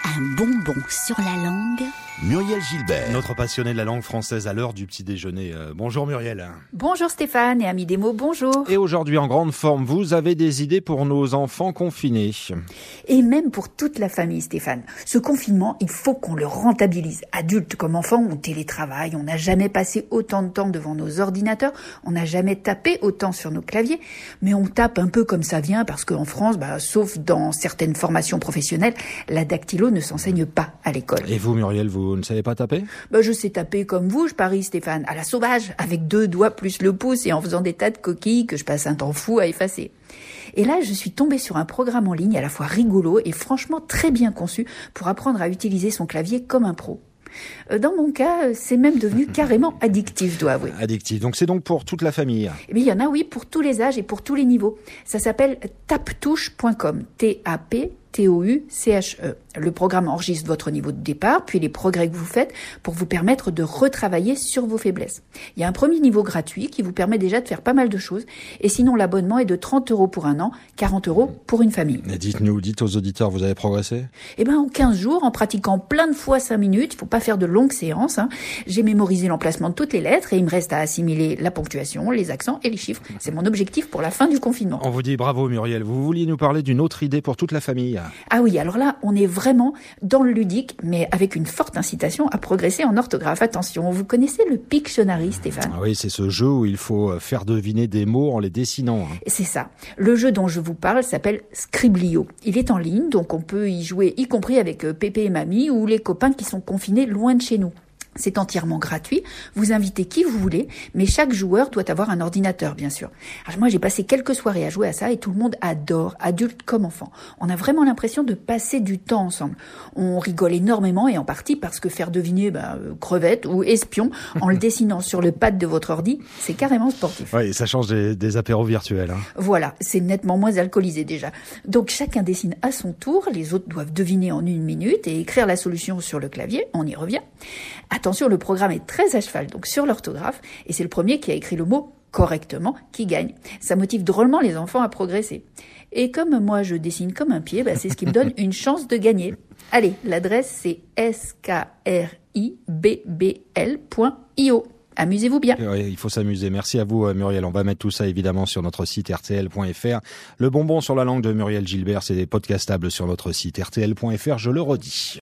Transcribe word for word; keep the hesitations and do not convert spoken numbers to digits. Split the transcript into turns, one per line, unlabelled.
Un bonbon sur la langue.
Muriel Gilbert.
Notre passionnée de la langue française à l'heure du petit déjeuner. Euh, bonjour Muriel.
Bonjour Stéphane et amis des mots, bonjour.
Et aujourd'hui en grande forme, vous avez des idées pour nos enfants confinés.
Et même pour toute la famille Stéphane. Ce confinement, il faut qu'on le rentabilise. Adultes comme enfants, on télétravaille, on n'a jamais passé autant de temps devant nos ordinateurs, on n'a jamais tapé autant sur nos claviers, mais on tape un peu comme ça vient parce qu'en France, bah, sauf dans certaines formations professionnelles, la dactylo ne s'enseigne pas à l'école.
Et vous Muriel, vous ne savez pas taper ?
Bah, je sais taper comme vous, je parie Stéphane, à la sauvage, avec deux doigts plus le pouce et en faisant des tas de coquilles que je passe un temps fou à effacer. Et là, je suis tombée sur un programme en ligne à la fois rigolo et franchement très bien conçu pour apprendre à utiliser son clavier comme un pro. Dans mon cas, c'est même devenu carrément addictif, je dois avouer.
Addictif, donc c'est donc pour toute la famille.
Eh bien, il y en a, oui, pour tous les âges et pour tous les niveaux. Ça s'appelle taptouche point com, T A P T O U C H E. Le programme enregistre votre niveau de départ, puis les progrès que vous faites pour vous permettre de retravailler sur vos faiblesses. Il y a un premier niveau gratuit qui vous permet déjà de faire pas mal de choses. Et sinon, l'abonnement est de trente euros pour un an, quarante euros pour une famille.
Et dites-nous, dites aux auditeurs, vous avez progressé ?
Eh ben, en quinze jours, en pratiquant plein de fois cinq minutes, il faut pas faire de longues séances, hein. J'ai mémorisé l'emplacement de toutes les lettres et il me reste à assimiler la ponctuation, les accents et les chiffres. C'est mon objectif pour la fin du confinement.
On vous dit bravo Muriel. Vous vouliez nous parler d'une autre idée pour toute la famille ?
Ah oui, alors là, on est vraiment dans le ludique, mais avec une forte incitation à progresser en orthographe. Attention, vous connaissez le Pictionary, Stéphane ?
Ah oui, c'est ce jeu où il faut faire deviner des mots en les dessinant.
C'est ça. Le jeu dont je vous parle s'appelle Scriblio. Il est en ligne, donc on peut y jouer, y compris avec pépé et mamie ou les copains qui sont confinés loin de chez nous. C'est entièrement gratuit, vous invitez qui vous voulez, mais chaque joueur doit avoir un ordinateur, bien sûr. Alors moi, j'ai passé quelques soirées à jouer à ça et tout le monde adore, adultes comme enfants. On a vraiment l'impression de passer du temps ensemble. On rigole énormément et en partie parce que faire deviner bah, euh, crevette ou espion en le dessinant sur le pad de votre ordi, c'est carrément sportif.
Oui, ça change des, des apéros virtuels. Hein.
Voilà, c'est nettement moins alcoolisé déjà. Donc chacun dessine à son tour, les autres doivent deviner en une minute et écrire la solution sur le clavier, on y revient. Attention, le programme est très à cheval, donc sur l'orthographe, et c'est le premier qui a écrit le mot correctement qui gagne. Ça motive drôlement les enfants à progresser. Et comme moi je dessine comme un pied, bah, c'est ce qui me donne une chance de gagner. Allez, l'adresse c'est s k r i b b l point i o. Amusez-vous bien.
Oui, il faut s'amuser. Merci à vous Muriel. On va mettre tout ça évidemment sur notre site r t l point f r. Le bonbon sur la langue de Muriel Gilbert, c'est podcastable sur notre site r t l point f r, je le redis.